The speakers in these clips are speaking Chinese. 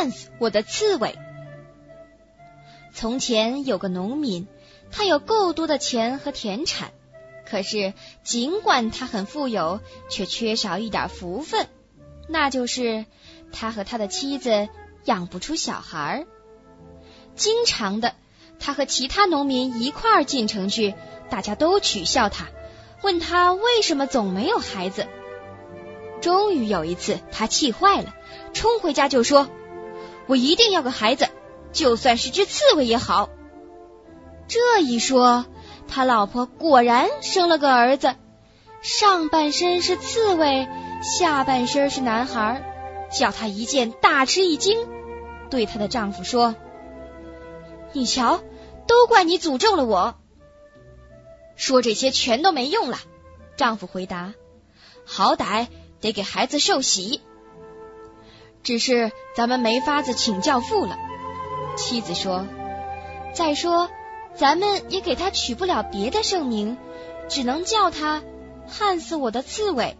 焊死我的刺猬。从前有个农民，他有够多的钱和田产，可是尽管他很富有，却缺少一点福分，那就是他和他的妻子养不出小孩。经常的，他和其他农民一块儿进城去，大家都取笑他，问他为什么总没有孩子。终于有一次，他气坏了，冲回家就说：我一定要个孩子，就算是只刺猬也好。这一说，他老婆果然生了个儿子，上半身是刺猬，下半身是男孩，叫他一见大吃一惊，对她的丈夫说：你瞧，都怪你诅咒了我。说这些全都没用了，丈夫回答，好歹得给孩子受洗。只是咱们没法子请教父了。妻子说，再说咱们也给他取不了别的圣名，只能叫他焊死我的刺猬。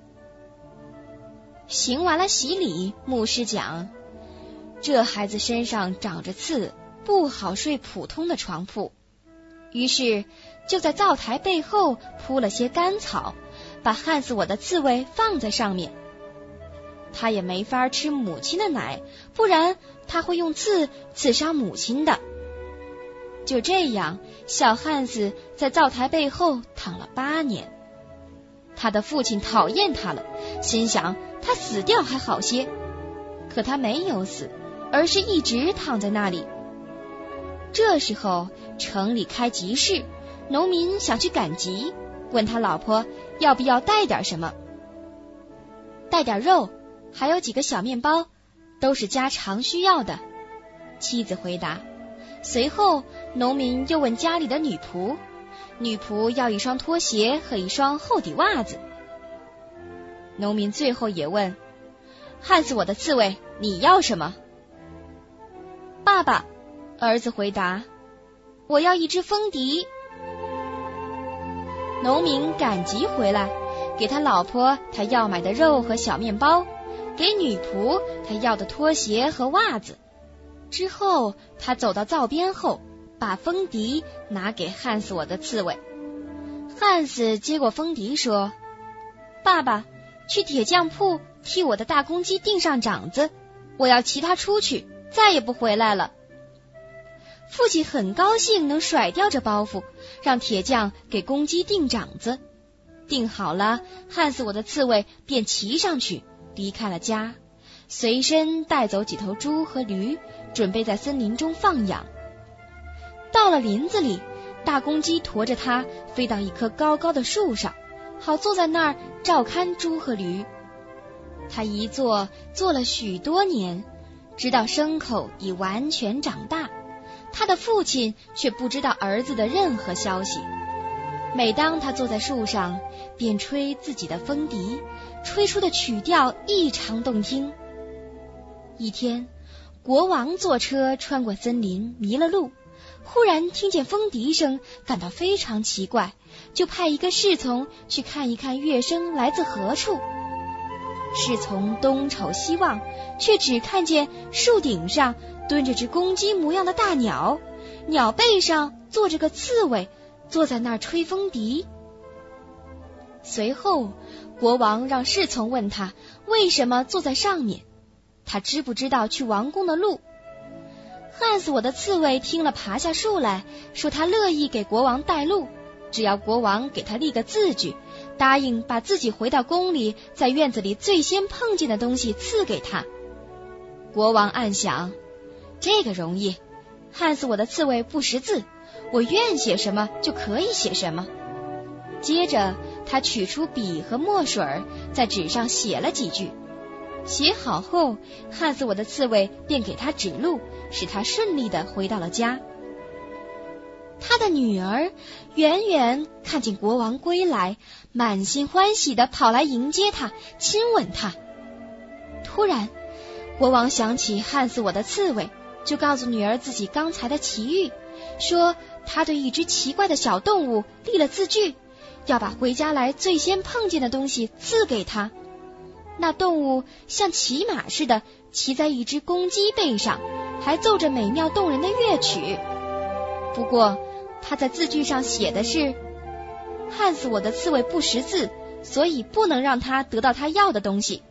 行完了洗礼，牧师讲，这孩子身上长着刺，不好睡普通的床铺，于是就在灶台背后铺了些干草，把焊死我的刺猬放在上面。他也没法吃母亲的奶，不然他会用刺刺伤母亲的。就这样，小汉斯在灶台背后躺了8年。他的父亲讨厌他了，心想他死掉还好些，可他没有死，而是一直躺在那里。这时候城里开集市，农民想去赶集，问他老婆要不要带点什么。带点肉，还有几个小面包，都是家常需要的，妻子回答。随后农民又问家里的女仆，女仆要一双拖鞋和一双厚底袜子。农民最后也问，焊死我的刺猬，你要什么？爸爸，儿子回答，我要一只风笛。农民赶集回来，给他老婆他要买的肉和小面包，给女仆他要的拖鞋和袜子。之后他走到灶边后，把风笛拿给焊死我的刺猬。汉斯接过风笛说，爸爸，去铁匠铺替我的大公鸡钉上掌子，我要骑它出去，再也不回来了。父亲很高兴能甩掉这包袱，让铁匠给公鸡钉掌子。钉好了，焊死我的刺猬便骑上去，离开了家，随身带走几头猪和驴，准备在森林中放养。到了林子里，大公鸡驮着它飞到一棵高高的树上，好坐在那儿照看猪和驴。他一坐了许多年，直到牲口已完全长大，他的父亲却不知道儿子的任何消息。每当他坐在树上，便吹自己的风笛，吹出的曲调异常动听。一天，国王坐车穿过森林，迷了路，忽然听见风笛声，感到非常奇怪，就派一个侍从去看一看乐声来自何处。侍从东瞅西望，却只看见树顶上蹲着只公鸡模样的大鸟，鸟背上坐着个刺猬，坐在那儿吹风笛。随后国王让侍从问他为什么坐在上面，他知不知道去王宫的路。焊死我的刺猬听了，爬下树来，说他乐意给国王带路，只要国王给他立个字据，答应把自己回到宫里，在院子里最先碰见的东西赐给他。国王暗想，这个容易，焊死我的刺猬不识字，我愿写什么就可以写什么。接着他取出笔和墨水，在纸上写了几句。写好后，焊死我的刺猬便给他指路，使他顺利地回到了家。他的女儿远远看见国王归来，满心欢喜地跑来迎接他，亲吻他。突然，国王想起焊死我的刺猬，就告诉女儿自己刚才的奇遇，说他对一只奇怪的小动物立了字据，要把回家来最先碰见的东西赐给他。 那动物像骑马似的骑在一只公鸡背上，还奏着美妙动人的乐曲。不过他在字句上写的是：焊死我的刺猬不识字，所以不能让他得到他要的东西。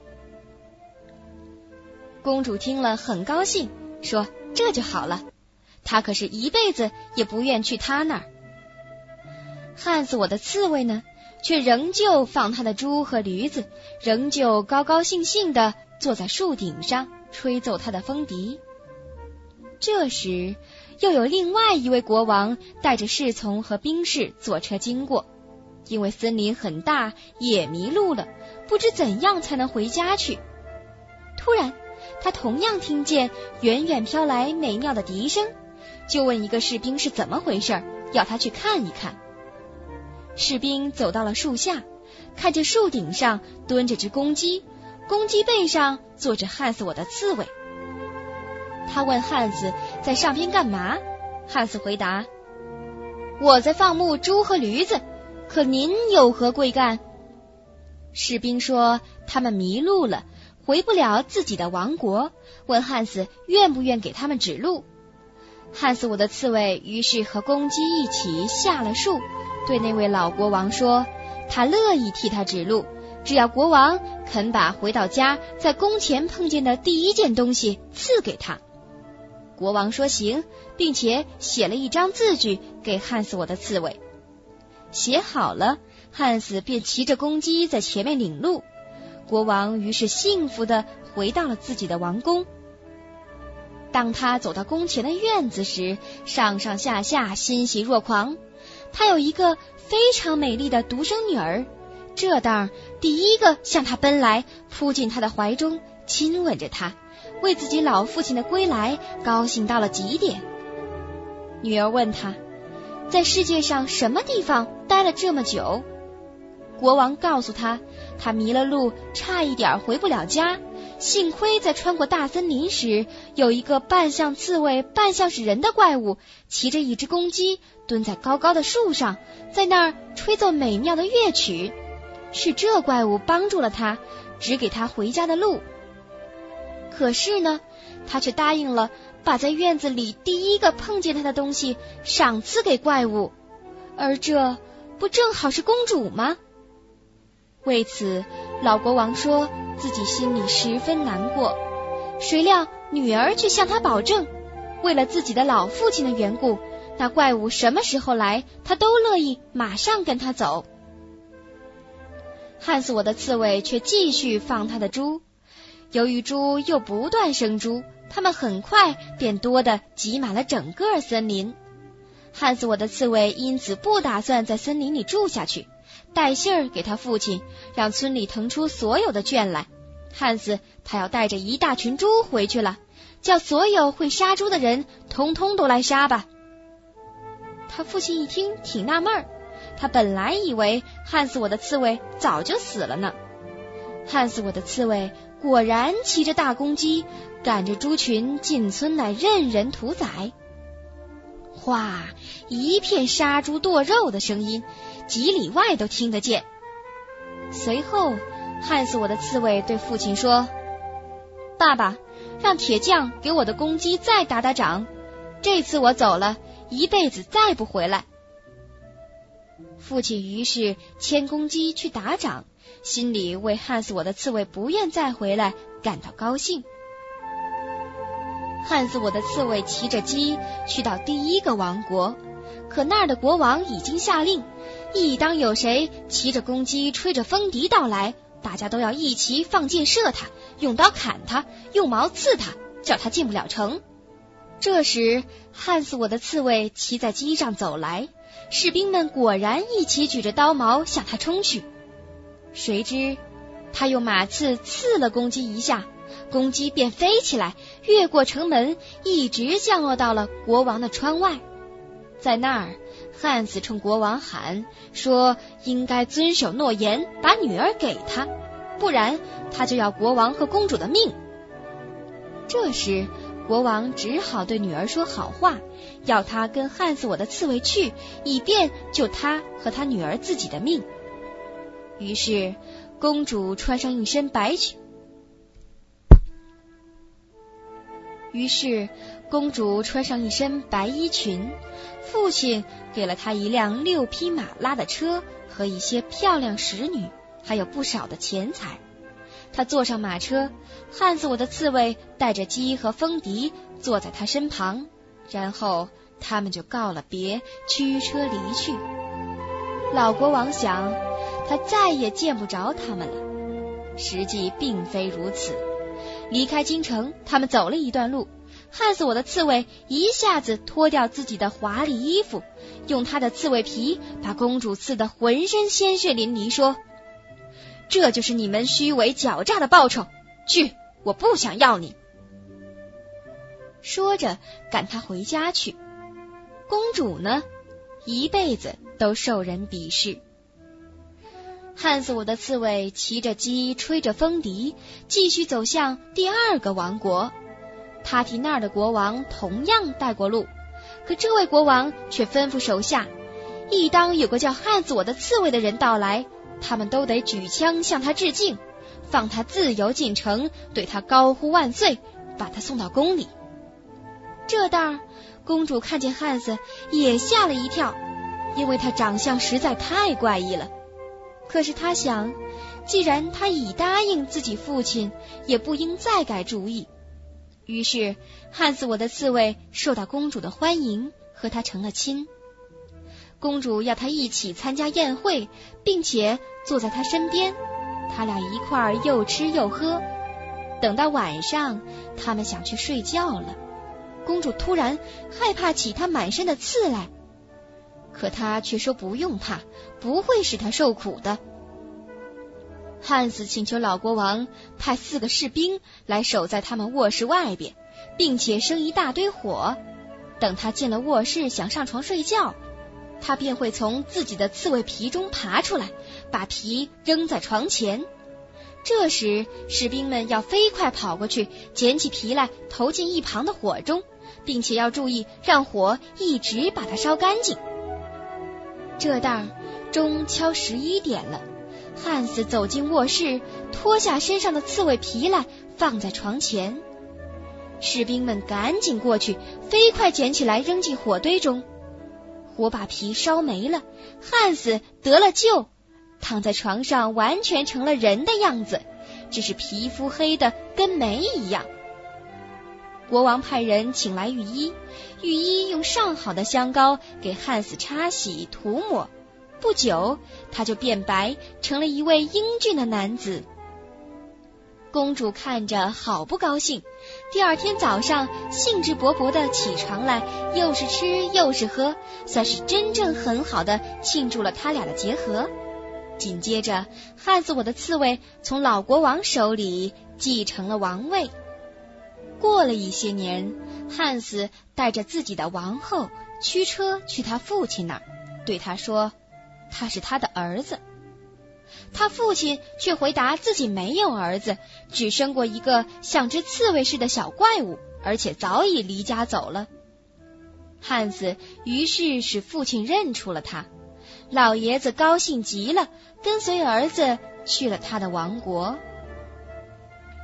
公主听了很高兴，说这就好了，她可是一辈子也不愿去他那儿。焊死我的刺猬呢，却仍旧放他的猪和驴子，仍旧高高兴兴地坐在树顶上吹奏他的风笛。这时又有另外一位国王带着侍从和兵士坐车经过，因为森林很大，也迷路了，不知怎样才能回家去。突然他同样听见远远飘来美妙的笛声，就问一个士兵是怎么回事，要他去看一看。士兵走到了树下，看见树顶上蹲着只公鸡，公鸡背上坐着焊死我的刺猬。他问汉斯在上边干嘛，汉斯回答：我在放牧猪和驴子，可您有何贵干？士兵说他们迷路了，回不了自己的王国，问汉斯愿不愿给他们指路。焊死我的刺猬于是和公鸡一起下了树，对那位老国王说，他乐意替他指路，只要国王肯把回到家在宫前碰见的第一件东西赐给他。国王说行，并且写了一张字据给焊死我的刺猬。写好了，汉斯便骑着公鸡在前面领路。国王于是幸福地回到了自己的王宫。当他走到宫前的院子时，上上下下欣喜若狂。他有一个非常美丽的独生女儿，这当第一个向他奔来，扑进他的怀中，亲吻着他，为自己老父亲的归来高兴到了极点。女儿问他，在世界上什么地方待了这么久？国王告诉他，他迷了路，差一点回不了家，幸亏在穿过大森林时，有一个半像刺猬半像是人的怪物，骑着一只公鸡，蹲在高高的树上，在那儿吹奏美妙的乐曲。是这怪物帮助了他，指给他回家的路。可是呢，他却答应了把在院子里第一个碰见他的东西赏赐给怪物，而这不正好是公主吗？为此，老国王说自己心里十分难过，谁料女儿却向他保证，为了自己的老父亲的缘故，那怪物什么时候来，他都乐意马上跟他走。焊死我的刺猬却继续放他的猪，由于猪又不断生猪，他们很快便多得挤满了整个森林。焊死我的刺猬因此不打算在森林里住下去，带信儿给他父亲，让村里腾出所有的圈来。汉斯他要带着一大群猪回去了，叫所有会杀猪的人通通都来杀吧。他父亲一听挺纳闷儿，他本来以为焊死我的刺猬早就死了呢。焊死我的刺猬果然骑着大公鸡，赶着猪群进村来，任人屠宰。哗，一片杀猪剁肉的声音，几里外都听得见。随后，焊死我的刺猬对父亲说，爸爸，让铁匠给我的公鸡再打打掌，这次我走了，一辈子再不回来。父亲于是牵公鸡去打掌，心里为焊死我的刺猬不愿再回来感到高兴。焊死我的刺猬骑着鸡去到第一个王国，可那儿的国王已经下令，一当有谁骑着公鸡吹着风笛到来，大家都要一齐放箭射他，用刀砍他，用矛刺他，叫他进不了城。这时焊死我的刺猬骑在鸡上走来，士兵们果然一起举着刀矛向他冲去。谁知他用马刺刺了公鸡一下，公鸡便飞起来，越过城门，一直降落到了国王的窗外。在那儿，汉斯冲国王喊说，应该遵守诺言，把女儿给他，不然他就要国王和公主的命。这时国王只好对女儿说好话，要他跟焊死我的刺猬去，以便救他和他女儿自己的命。于是公主穿上一身白裙， 于是公主穿上一身白衣裙，父亲给了她一辆6匹马拉的车和一些漂亮使女，还有不少的钱财。她坐上马车，汉斯我的刺猬带着鸡和风笛坐在他身旁，然后他们就告了别，驱车离去。老国王想，他再也见不着他们了。实际并非如此。离开京城，他们走了一段路，汉斯我的刺猬一下子脱掉自己的华丽衣服，用他的刺猬皮把公主刺得浑身鲜血淋漓，说：这就是你们虚伪狡诈的报酬，去，我不想要你。说着赶他回家去。公主呢，一辈子都受人鄙视。汉斯我的刺猬骑着鸡，吹着风笛，继续走向第2个王国。他替那儿的国王同样带过路，可这位国王却吩咐手下，一当有个叫汉斯我的刺猬的人到来，他们都得举枪向他致敬，放他自由进城，对他高呼万岁，把他送到宫里。这当公主看见汉斯也吓了一跳，因为他长相实在太怪异了。可是他想，既然他已答应自己父亲，也不应再改主意。于是汉斯我的刺猬受到公主的欢迎，和他成了亲。公主要他一起参加宴会，并且坐在他身边，他俩一块儿又吃又喝。等到晚上，他们想去睡觉了，公主突然害怕起他满身的刺来，可他却说不用怕，不会使他受苦的。汉斯请求老国王派4个士兵来守在他们卧室外边，并且生一大堆火。等他进了卧室想上床睡觉，他便会从自己的刺猬皮中爬出来，把皮扔在床前。这时士兵们要飞快跑过去，捡起皮来投进一旁的火中，并且要注意让火一直把它烧干净。这当钟敲11点了，汉斯走进卧室，脱下身上的刺猬皮来放在床前。士兵们赶紧过去，飞快捡起来扔进火堆中。火把皮烧没了，汉斯得了救，躺在床上完全成了人的样子，只是皮肤黑的跟煤一样。国王派人请来御医，御医用上好的香膏给汉斯擦洗涂抹，不久他就变白，成了一位英俊的男子。公主看着好不高兴，第2天早上兴致勃勃地起床来，又是吃又是喝，算是真正很好的庆祝了他俩的结合。紧接着汉斯我的刺猬从老国王手里继承了王位。过了一些年，汉斯带着自己的王后驱车去他父亲那儿，对他说他是他的儿子。他父亲却回答自己没有儿子，只生过一个像只刺猬似的小怪物，而且早已离家走了。汉斯于是使父亲认出了他，老爷子高兴极了，跟随儿子去了他的王国。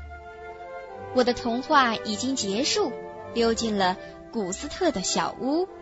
我的童话已经结束，溜进了古斯特的小屋。